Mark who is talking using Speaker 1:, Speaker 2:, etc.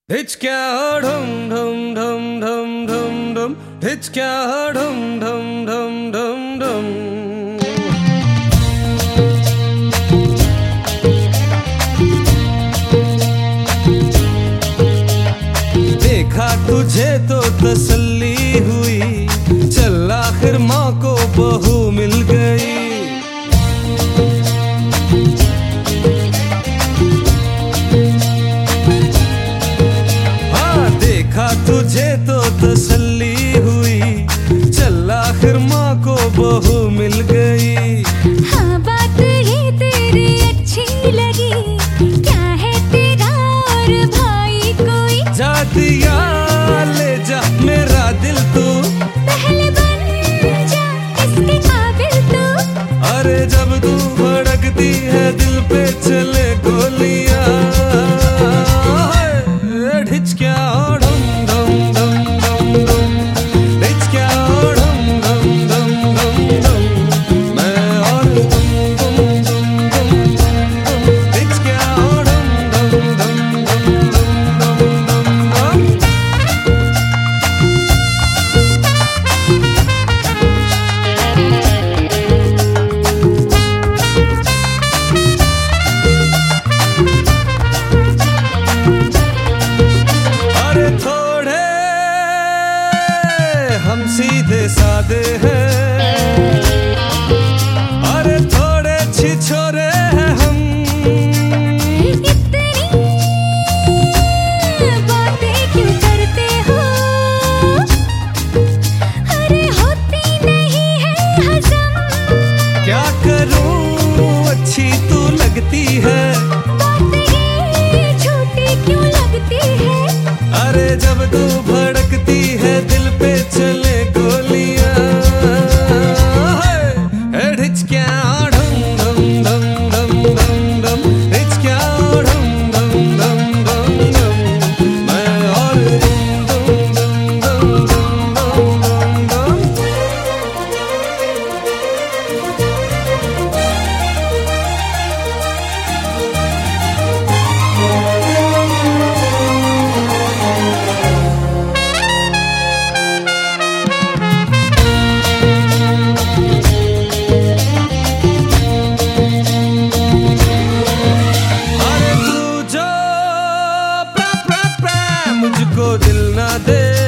Speaker 1: Hichka dhum dhum dhum dhum dhum dhum. Hichka dhum dhum dhum dhum dhum. देखा तुझे तो तसल्ली हुई, चल आखिर माँ को बहू मिल गई। देखा तुझे तो तसल्ली हुई, चल आखिर माँ को बहू मिल गई।
Speaker 2: हाँ बात ये तेरी अच्छी लगी, क्या है तेरा और भाई कोई?
Speaker 1: जा दिया ले जा मेरा दिल तू,
Speaker 2: पहले बन जा इसके काबिल तू।
Speaker 1: अरे जब तू भड़कती है दिल पे चले गोलियां। ढिचक्या हम सीधे सादे हैं, अरे थोड़े छिछोरे हैं हम।
Speaker 2: इतनी बातें क्यों करते हो? अरे होती नहीं है हजम।
Speaker 1: क्या करूं अच्छी तू लगती है,
Speaker 2: बातें ये छोटी क्यों लगती है?
Speaker 1: अरे जब तू भड़कती है दिल पे चले गोलियां। ढिचक्या ढम धम धम धम धम धम। ढिचक्या ढम धम धम धम धम। मैं और तुम धम धम धम धम धम धम। मुझको दिल ना दे।